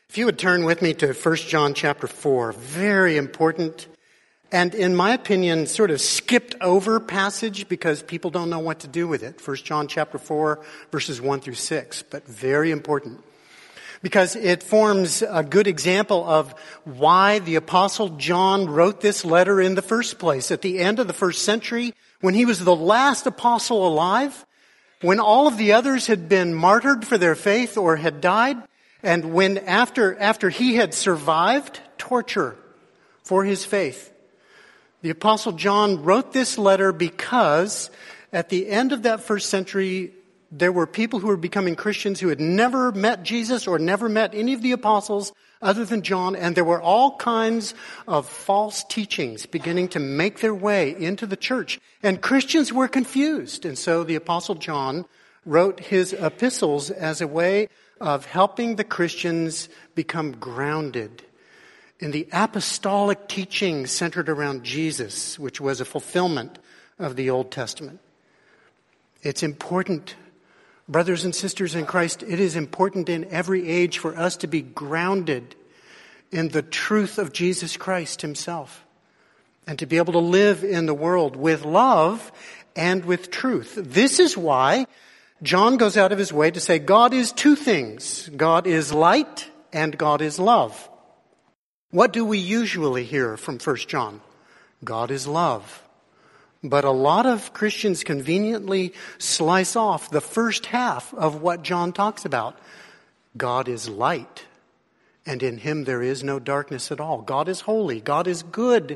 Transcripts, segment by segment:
If you would turn with me to 1 John chapter 4, very important, and in my opinion, sort of skipped over passage because people don't know what to do with it. 1 John chapter 4, verses 1 through 6, but very important. Because it forms a good example of why the Apostle John wrote this letter in the first place. At the end of the first century, when he was the last apostle alive, when all of the others had been martyred for their faith or had died, and when after he had survived torture for his faith, the Apostle John wrote this letter because at the end of that first century, there were people who were becoming Christians who had never met Jesus or never met any of the apostles other than John, and there were all kinds of false teachings beginning to make their way into the church. And Christians were confused. And so the Apostle John wrote his epistles as a way of helping the Christians become grounded in the apostolic teaching centered around Jesus, which was a fulfillment of the Old Testament. It's important, brothers and sisters in Christ, it is important in every age for us to be grounded in the truth of Jesus Christ himself and to be able to live in the world with love and with truth. This is why John goes out of his way to say God is two things. God is light and God is love. What do we usually hear from 1 John? God is love. But a lot of Christians conveniently slice off the first half of what John talks about. God is light, and in him there is no darkness at all. God is holy. God is good.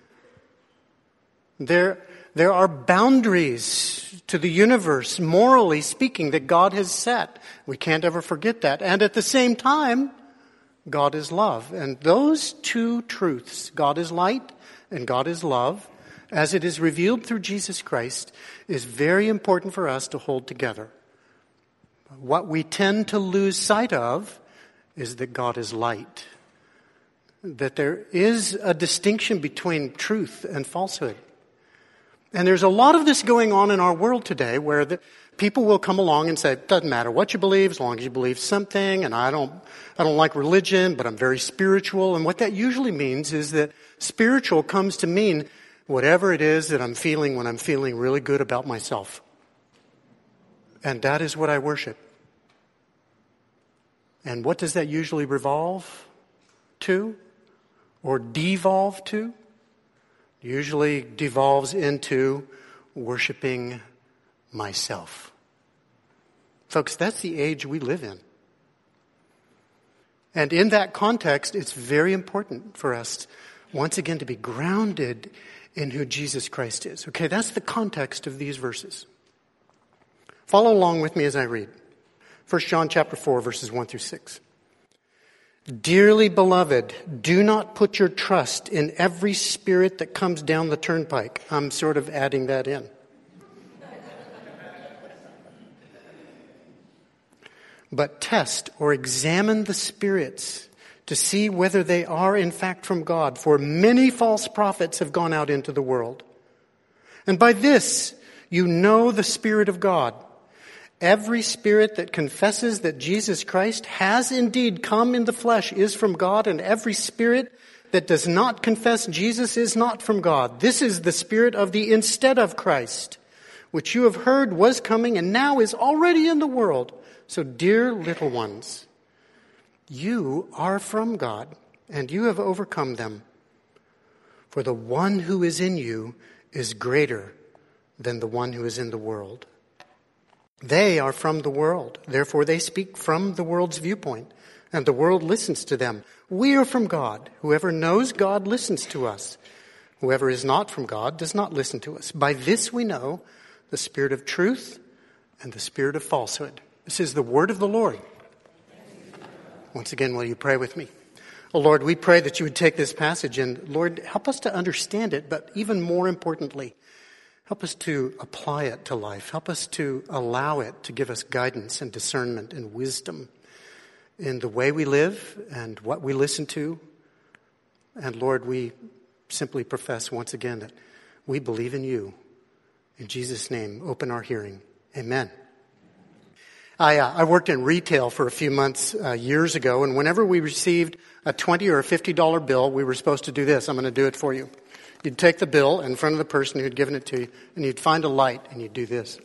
There are boundaries to the universe, morally speaking, that God has set. We can't ever forget that. And at the same time, God is love. And those two truths, God is light and God is love, as it is revealed through Jesus Christ, is very important for us to hold together. What we tend to lose sight of is that God is light, that there is a distinction between truth and falsehood. And there's a lot of this going on in our world today where the people will come along and say, it doesn't matter what you believe as long as you believe something, and I don't like religion, but I'm very spiritual. And what that usually means is that spiritual comes to mean whatever it is that I'm feeling when I'm feeling really good about myself. And that is what I worship. And what does that usually revolve to or devolve to? Usually devolves into worshiping myself. Folks, that's the age we live in. And in that context, it's very important for us, once again, to be grounded in who Jesus Christ is. Okay, that's the context of these verses. Follow along with me as I read. 1 John chapter 4, verses 1 through 6. Dearly beloved, do not put your trust in every spirit that comes down the turnpike. I'm sort of adding that in. But test or examine the spirits to see whether they are in fact from God. For many false prophets have gone out into the world. And by this you know the Spirit of God. Every spirit that confesses that Jesus Christ has indeed come in the flesh is from God, and every spirit that does not confess Jesus is not from God. This is the spirit of the instead of Christ, which you have heard was coming and now is already in the world. So, dear little ones, you are from God, and you have overcome them. For the one who is in you is greater than the one who is in the world. They are from the world, therefore they speak from the world's viewpoint, and the world listens to them. We are from God. Whoever knows God listens to us. Whoever is not from God does not listen to us. By this we know the spirit of truth and the spirit of falsehood. This is the word of the Lord. Once again, will you pray with me? Oh Lord, we pray that you would take this passage and, Lord, help us to understand it, but even more importantly, help us to apply it to life. Help us to allow it to give us guidance and discernment and wisdom in the way we live and what we listen to. And Lord, we simply profess once again that we believe in you. In Jesus' name, open our hearing. Amen. I worked in retail for a few months years ago, and whenever we received a $20 or a $50 bill, we were supposed to do this. I'm going to do it for you. You'd take the bill in front of the person who'd given it to you, and you'd find a light, and you'd do this.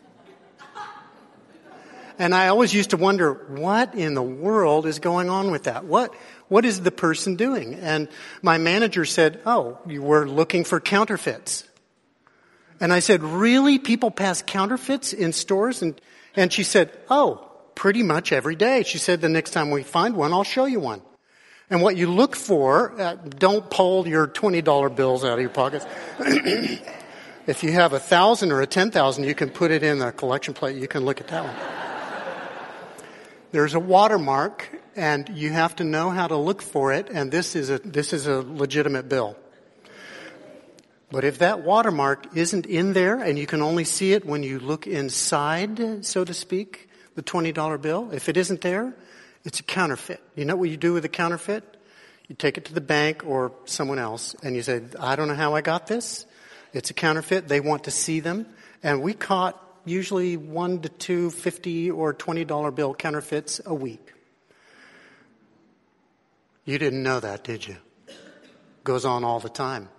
And I always used to wonder, what in the world is going on with that? What is the person doing? And my manager said, oh, you were looking for counterfeits. And I said, really? People pass counterfeits in stores? And she said, oh, pretty much every day. She said, the next time we find one, I'll show you one. And what you look for, don't pull your $20 bills out of your pockets. If you have 1,000 or a 10,000, you can put it in a collection plate. You can look at that one. There's a watermark, and you have to know how to look for it, and this is a legitimate bill. But if that watermark isn't in there, and you can only see it when you look inside, so to speak, the $20 bill, if it isn't there, it's a counterfeit. You know what you do with a counterfeit? You take it to the bank or someone else, and you say, I don't know how I got this. It's a counterfeit. They want to see them. And we caught usually 1 to 2 $50 or $20 bill counterfeits a week. You didn't know that, did you? Goes on all the time.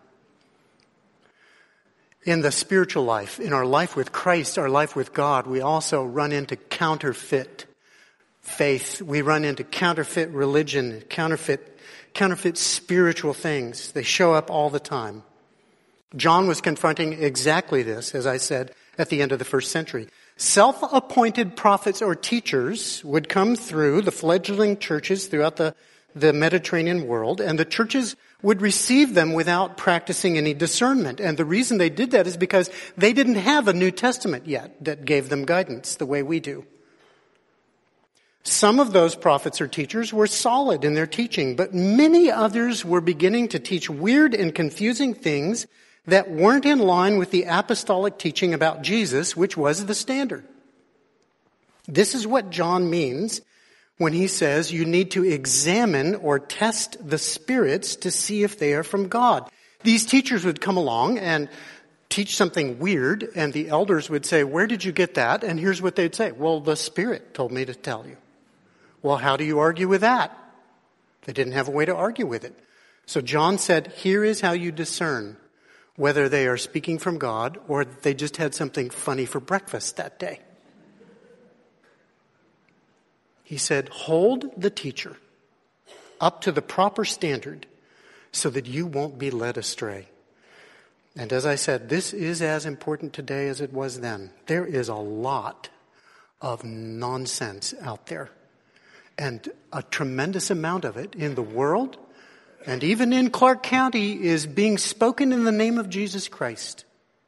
In the spiritual life, in our life with Christ, our life with God, we also run into counterfeit faith. We run into counterfeit religion, counterfeit spiritual things. They show up all the time. John was confronting exactly this, as I said, at the end of the first century. Self-appointed prophets or teachers would come through the fledgling churches throughout the Mediterranean world, and the churches would receive them without practicing any discernment. And the reason they did that is because they didn't have a New Testament yet that gave them guidance the way we do. Some of those prophets or teachers were solid in their teaching, but many others were beginning to teach weird and confusing things that weren't in line with the apostolic teaching about Jesus, which was the standard. This is what John means when he says you need to examine or test the spirits to see if they are from God. These teachers would come along and teach something weird, and the elders would say, where did you get that? And here's what they'd say. Well, the Spirit told me to tell you. Well, how do you argue with that? They didn't have a way to argue with it. So John said, here is how you discern whether they are speaking from God or they just had something funny for breakfast that day. He said, hold the teacher up to the proper standard so that you won't be led astray. And as I said, this is as important today as it was then. There is a lot of nonsense out there, and a tremendous amount of it in the world and even in Clark County is being spoken in the name of Jesus Christ.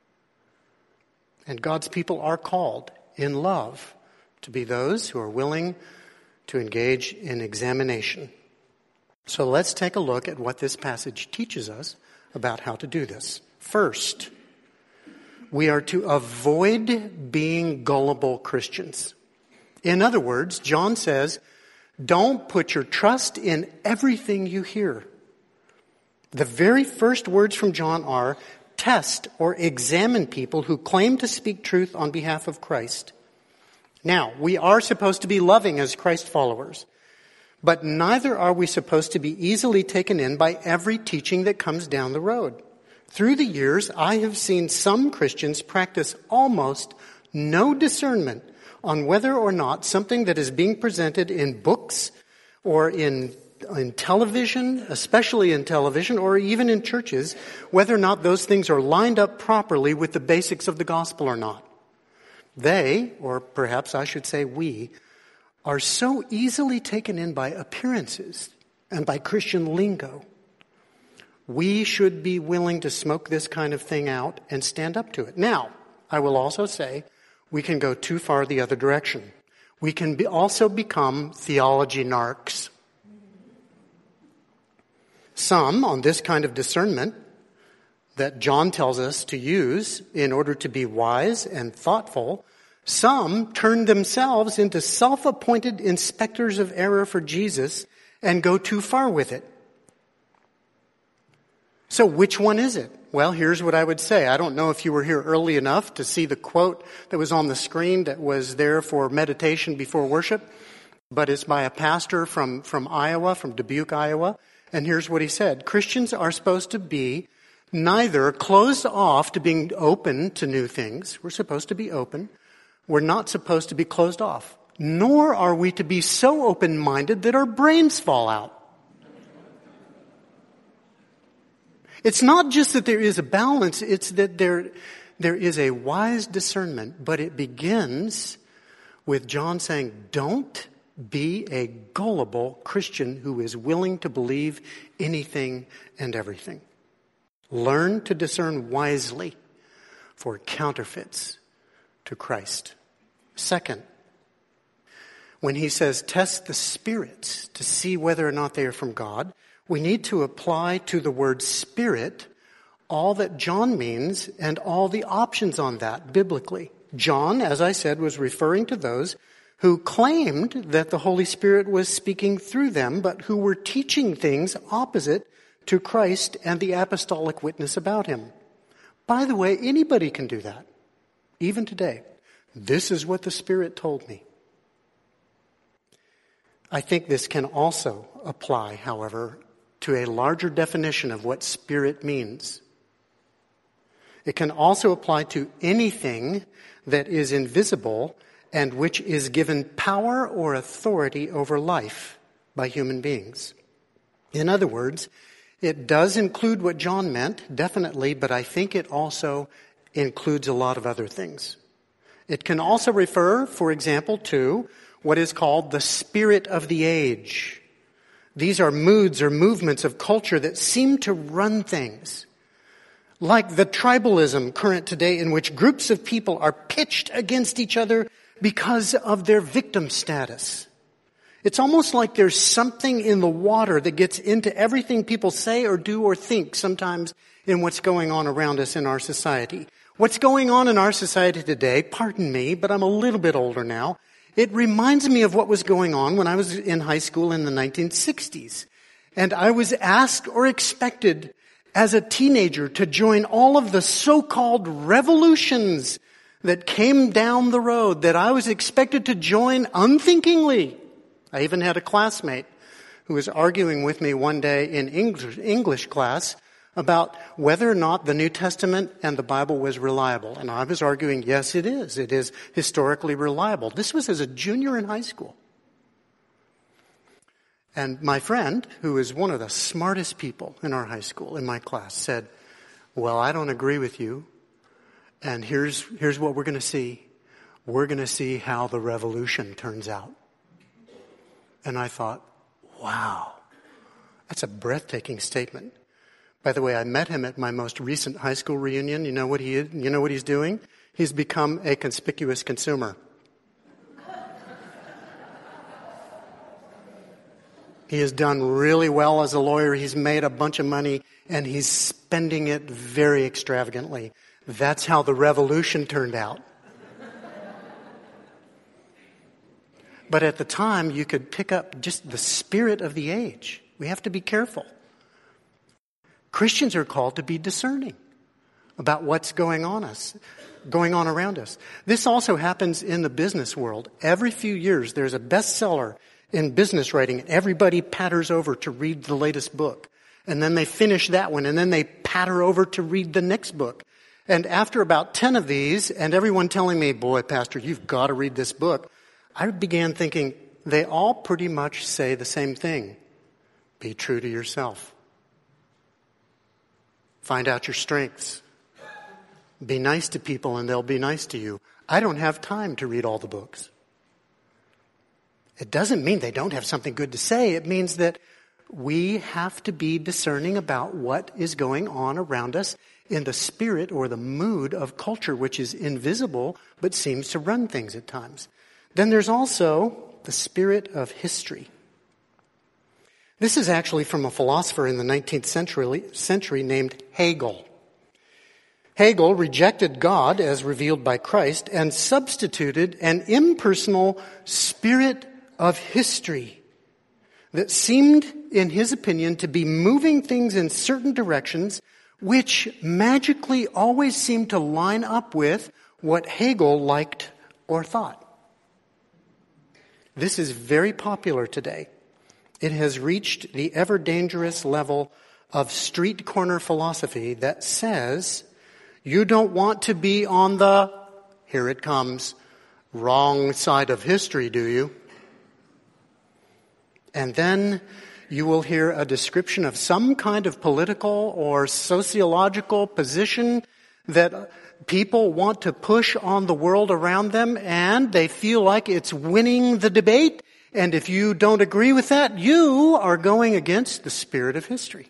And God's people are called in love to be those who are willing to engage in examination. So let's take a look at what this passage teaches us about how to do this. First, we are to avoid being gullible Christians. In other words, John says, don't put your trust in everything you hear. The very first words from John are, test or examine people who claim to speak truth on behalf of Christ. Now, we are supposed to be loving as Christ followers, but neither are we supposed to be easily taken in by every teaching that comes down the road. Through the years, I have seen some Christians practice almost no discernment on whether or not something that is being presented in books or in television, especially in television, or even in churches, whether or not those things are lined up properly with the basics of the gospel or not. They, or perhaps I should say we, are so easily taken in by appearances and by Christian lingo. We should be willing to smoke this kind of thing out and stand up to it. Now, I will also say we can go too far the other direction. We can also become theology narcs. Some, on this kind of discernment that John tells us to use in order to be wise and thoughtful, some turn themselves into self-appointed inspectors of error for Jesus and go too far with it. So which one is it? Well, here's what I would say. I don't know if you were here early enough to see the quote that was on the screen that was there for meditation before worship, but it's by a pastor from Iowa, from Dubuque, Iowa. And here's what he said. Christians are supposed to be neither closed off to being open to new things. We're supposed to be open. We're not supposed to be closed off. Nor are we to be so open-minded that our brains fall out. It's not just that there is a balance, it's that there is a wise discernment, but it begins with John saying, don't be a gullible Christian who is willing to believe anything and everything. Learn to discern wisely for counterfeits to Christ. Second, when he says test the spirits to see whether or not they are from God, we need to apply to the word spirit all that John means and all the options on that biblically. John, as I said, was referring to those who claimed that the Holy Spirit was speaking through them, but who were teaching things opposite to Christ and the apostolic witness about him. By the way, anybody can do that, even today. This is what the Spirit told me. I think this can also apply, however, to a larger definition of what spirit means. It can also apply to anything that is invisible and which is given power or authority over life by human beings. In other words, it does include what John meant, definitely, but I think it also includes a lot of other things. It can also refer, for example, to what is called the spirit of the age. These are moods or movements of culture that seem to run things. Like the tribalism current today in which groups of people are pitched against each other because of their victim status. It's almost like there's something in the water that gets into everything people say or do or think sometimes in what's going on around us in our society. What's going on in our society today, pardon me, but I'm a little bit older now, it reminds me of what was going on when I was in high school in the 1960s. And I was asked or expected as a teenager to join all of the so-called revolutions that came down the road, that I was expected to join unthinkingly. I even had a classmate who was arguing with me one day in English class about whether or not the New Testament and the Bible was reliable. And I was arguing, yes, it is. It is historically reliable. This was as a junior in high school. And my friend, who is one of the smartest people in our high school, in my class, said, well, I don't agree with you. And here's what we're going to see. We're going to see how the revolution turns out. And I thought, wow, that's a breathtaking statement. By the way, I met him at my most recent high school reunion. You know what he's doing? He's become a conspicuous consumer. He has done really well as a lawyer. He's made a bunch of money, and he's spending it very extravagantly. That's how the revolution turned out. But at the time, you could pick up just the spirit of the age. We have to be careful. Christians are called to be discerning about what's going on around us. This also happens in the business world. Every few years, there's a bestseller in business writing, and everybody patters over to read the latest book. And then they finish that one, and then they patter over to read the next book. And after about 10 of these, and everyone telling me, boy, Pastor, you've got to read this book, I began thinking, they all pretty much say the same thing. Be true to yourself. Find out your strengths. Be nice to people and they'll be nice to you. I don't have time to read all the books. It doesn't mean they don't have something good to say. It means that we have to be discerning about what is going on around us in the spirit or the mood of culture, which is invisible but seems to run things at times. Then there's also the spirit of history. This is actually from a philosopher in the 19th century named Hegel. Hegel rejected God as revealed by Christ and substituted an impersonal spirit of history that seemed, in his opinion, to be moving things in certain directions which magically always seemed to line up with what Hegel liked or thought. This is very popular today. It has reached the ever dangerous level of street corner philosophy that says, you don't want to be on the, here it comes, wrong side of history, do you? And then you will hear a description of some kind of political or sociological position that people want to push on the world around them, and they feel like it's winning the debate. And if you don't agree with that, you are going against the spirit of history.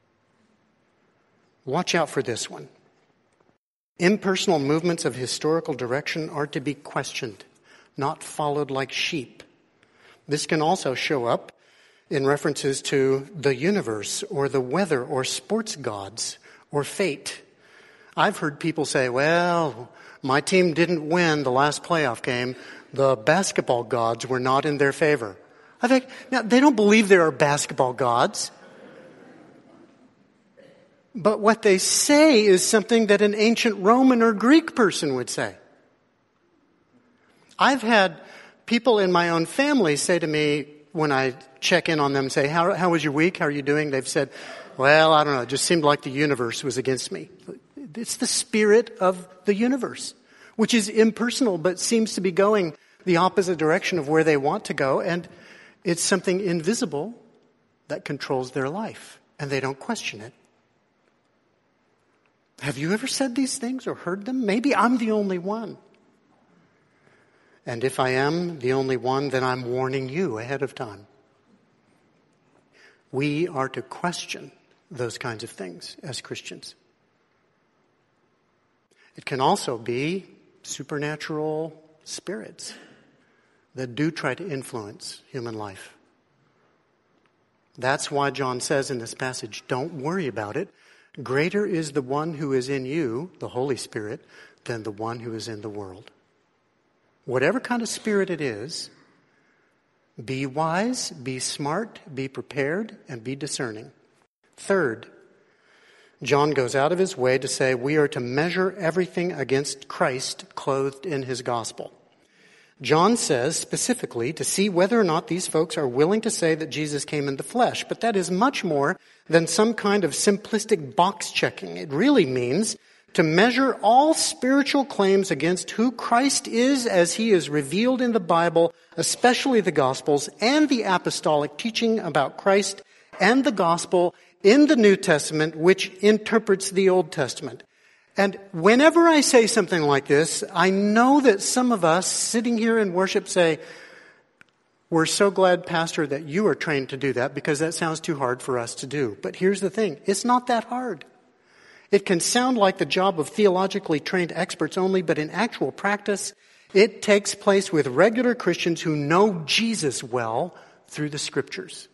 Watch out for this one. Impersonal movements of historical direction are to be questioned, not followed like sheep. This can also show up in references to the universe or the weather or sports gods or fate. I've heard people say, well, my team didn't win the last playoff game. The basketball gods were not in their favor. I think, now, they don't believe there are basketball gods. But what they say is something that an ancient Roman or Greek person would say. I've had people in my own family say to me when I check in on them, say, how was your week? How are you doing? They've said, well, I don't know. It just seemed like the universe was against me. It's the spirit of the universe, which is impersonal, but seems to be going the opposite direction of where they want to go. And it's something invisible that controls their life, and they don't question it. Have you ever said these things or heard them? Maybe I'm the only one. And if I am the only one, then I'm warning you ahead of time. We are to question those kinds of things as Christians. It can also be supernatural spirits that do try to influence human life. That's why John says in this passage, don't worry about it. Greater is the one who is in you, the Holy Spirit, than the one who is in the world. Whatever kind of spirit it is, be wise, be smart, be prepared, and be discerning. Third, John goes out of his way to say we are to measure everything against Christ clothed in his gospel. John says specifically to see whether or not these folks are willing to say that Jesus came in the flesh. But that is much more than some kind of simplistic box checking. It really means to measure all spiritual claims against who Christ is as he is revealed in the Bible, especially the Gospels, and the apostolic teaching about Christ and the Gospel in the New Testament, which interprets the Old Testament. And whenever I say something like this, I know that some of us sitting here in worship say, we're so glad, Pastor, that you are trained to do that because that sounds too hard for us to do. But here's the thing. It's not that hard. It can sound like the job of theologically trained experts only, but in actual practice, it takes place with regular Christians who know Jesus well through the Scriptures.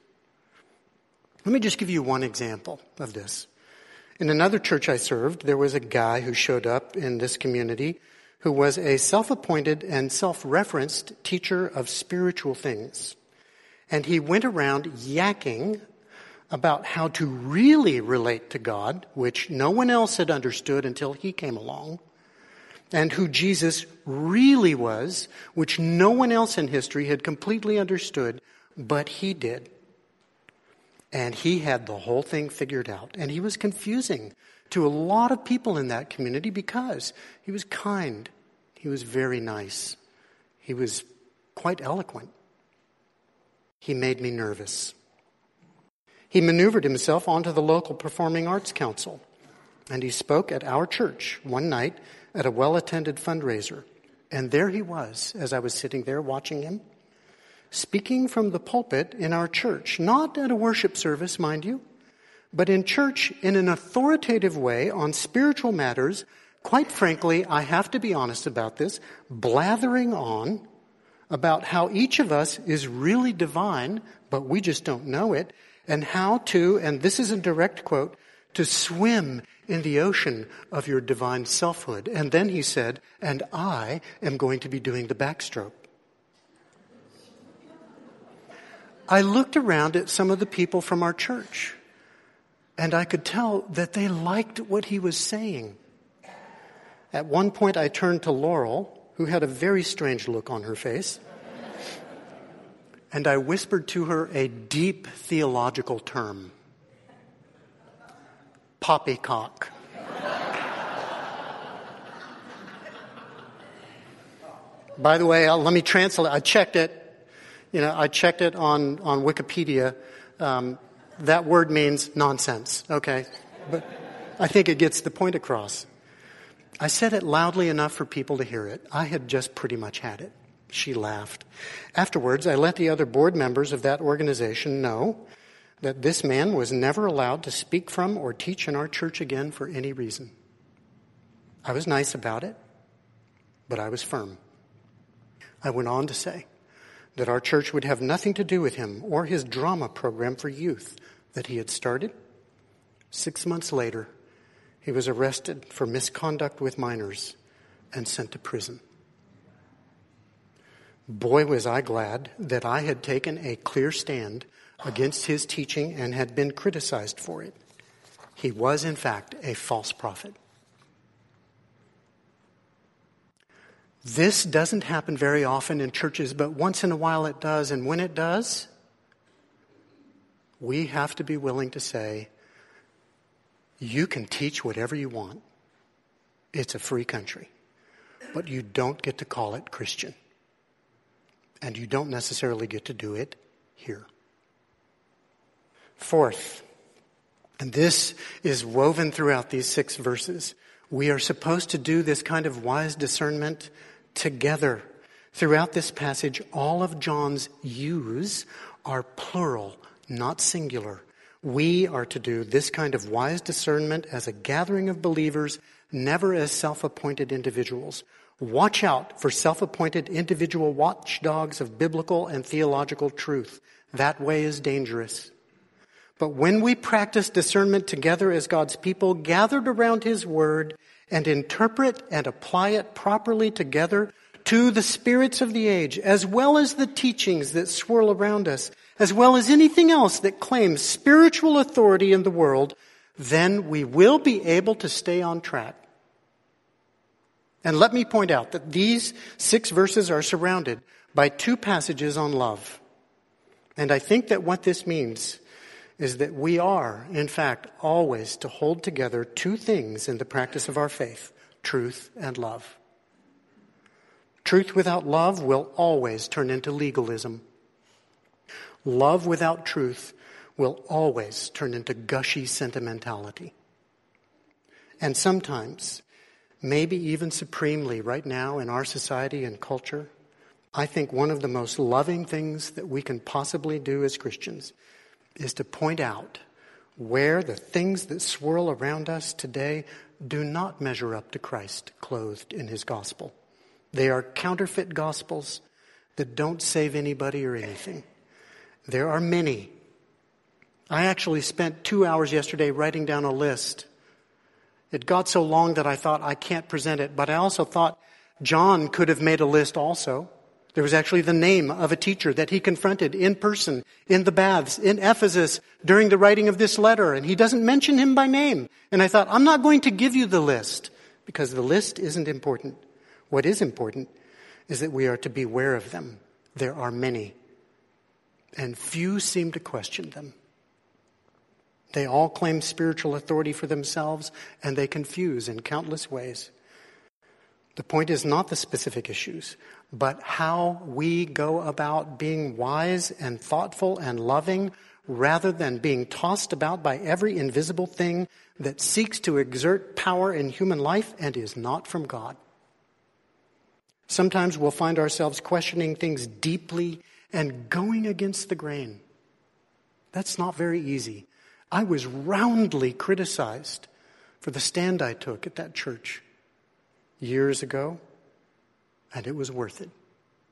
Let me just give you one example of this. In another church I served, there was a guy who showed up in this community who was a self-appointed and self-referenced teacher of spiritual things. And he went around yakking about how to really relate to God, which no one else had understood until he came along, and who Jesus really was, which no one else in history had completely understood, but he did. And he had the whole thing figured out. And he was confusing to a lot of people in that community because he was kind. He was very nice. He was quite eloquent. He made me nervous. He maneuvered himself onto the local Performing Arts Council. And he spoke at our church one night at a well-attended fundraiser. And there he was, as I was sitting there watching him, speaking from the pulpit in our church, not at a worship service, mind you, but in church in an authoritative way on spiritual matters. Quite frankly, I have to be honest about this, blathering on about how each of us is really divine, but we just don't know it, and how to, and this is a direct quote, to swim in the ocean of your divine selfhood. And then he said, and I am going to be doing the backstroke. I looked around at some of the people from our church, and I could tell that they liked what he was saying. At one point, I turned to Laurel, who had a very strange look on her face, and I whispered to her a deep theological term. Poppycock. By the way, let me translate. I checked it. I checked it on Wikipedia. That word means nonsense. Okay. But I think it gets the point across. I said it loudly enough for people to hear it. I had just pretty much had it. She laughed. Afterwards, I let the other board members of that organization know that this man was never allowed to speak from or teach in our church again for any reason. I was nice about it, but I was firm. I went on to say that our church would have nothing to do with him or his drama program for youth that he had started. 6 months later, he was arrested for misconduct with minors and sent to prison. Boy, was I glad that I had taken a clear stand against his teaching and had been criticized for it. He was, in fact, a false prophet. This doesn't happen very often in churches, but once in a while it does. And when it does, we have to be willing to say, you can teach whatever you want. It's a free country. But you don't get to call it Christian. And you don't necessarily get to do it here. Fourth, and this is woven throughout these 6 verses, we are supposed to do this kind of wise discernment together. Throughout this passage, all of John's yous are plural, not singular. We are to do this kind of wise discernment as a gathering of believers, never as self-appointed individuals. Watch out for self-appointed individual watchdogs of biblical and theological truth. That way is dangerous. But when we practice discernment together as God's people, gathered around His Word, and interpret and apply it properly together to the spirits of the age, as well as the teachings that swirl around us, as well as anything else that claims spiritual authority in the world, then we will be able to stay on track. And let me point out that these 6 verses are surrounded by 2 passages on love. And I think that what this means is that we are, in fact, always to hold together 2 things in the practice of our faith, truth and love. Truth without love will always turn into legalism. Love without truth will always turn into gushy sentimentality. And sometimes, maybe even supremely right now in our society and culture, I think one of the most loving things that we can possibly do as Christians is to point out where the things that swirl around us today do not measure up to Christ clothed in His gospel. They are counterfeit gospels that don't save anybody or anything. There are many. I actually spent 2 hours yesterday writing down a list. It got so long that I thought I can't present it, but I also thought John could have made a list also. There was actually the name of a teacher that he confronted in person, in the baths, in Ephesus, during the writing of this letter, and he doesn't mention him by name. And I thought, I'm not going to give you the list, because the list isn't important. What is important is that we are to beware of them. There are many, and few seem to question them. They all claim spiritual authority for themselves, and they confuse in countless ways. The point is not the specific issues, but how we go about being wise and thoughtful and loving rather than being tossed about by every invisible thing that seeks to exert power in human life and is not from God. Sometimes we'll find ourselves questioning things deeply and going against the grain. That's not very easy. I was roundly criticized for the stand I took at that church years ago, and it was worth it.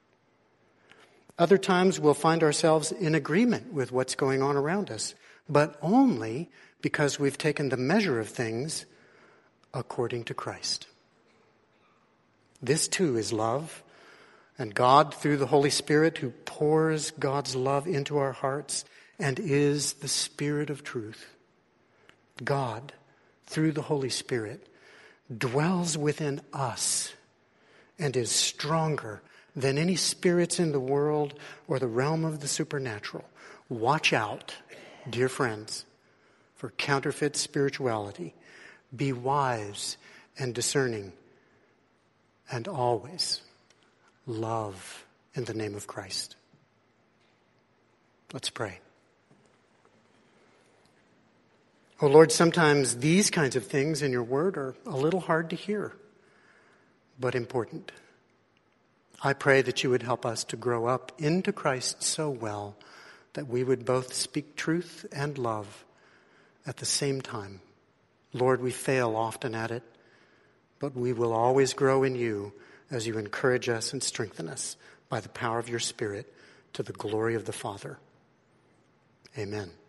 Other times we'll find ourselves in agreement with what's going on around us, but only because we've taken the measure of things according to Christ. This too is love, And God, through the Holy Spirit, who pours God's love into our hearts and is the Spirit of truth, God, through the Holy Spirit, dwells within us and is stronger than any spirits in the world or the realm of the supernatural. Watch out, dear friends, for counterfeit spirituality. Be wise and discerning, and always love in the name of Christ. Let's pray. Oh Lord, sometimes these kinds of things in your word are a little hard to hear, but important. I pray that you would help us to grow up into Christ so well that we would both speak truth and love at the same time. Lord, we fail often at it, but we will always grow in you as you encourage us and strengthen us by the power of your Spirit to the glory of the Father. Amen.